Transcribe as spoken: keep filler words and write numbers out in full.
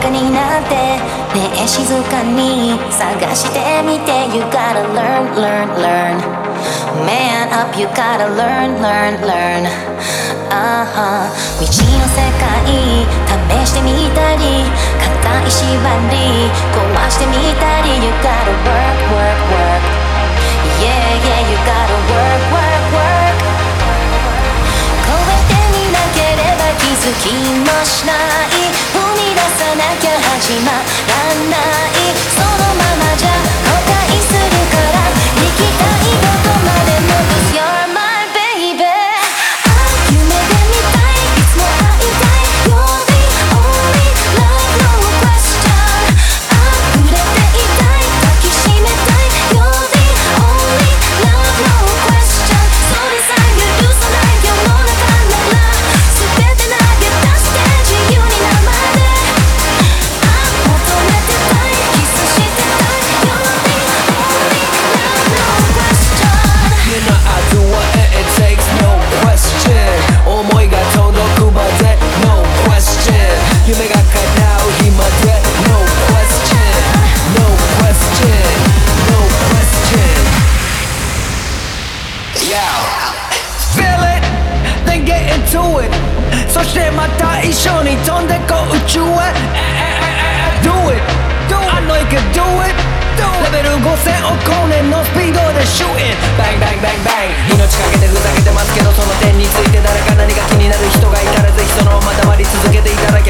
かになってねえ静かに探してみて You gotta learn, learn, learn Man up, you gotta learn, learn, learn ああ未知の世界試してみたり硬い縛り壊してみたり You gotta work, work, work Yeah, yeah, you gotta work, work, work 超えてみなければ気づきもしない踏み出さなきゃ始まらないそのままじゃ後悔するから行きたいどこまでも Cause you're my baby 夢で見たいいつも会いたい You're the only love, no question 溢れていたい抱きしめたい You're the only love, no question それさえ許さない世の中なら全て投げ出して自由になまで求めてたいキスしてたい You're the only love, no question You know I do what it takes, no question 思いが届くまで no question 夢が叶う日まで no question no question no question Yeah Feel it then get into it そしてまた一緒に飛んでこう宇宙へ Do it I know you can do it レベルごせん億光年のスピードで Shooting Bang bang bang bang 命かけてふざけてますけどその点について誰か何か気になる人がいたらぜひそのまま黙り続けていただき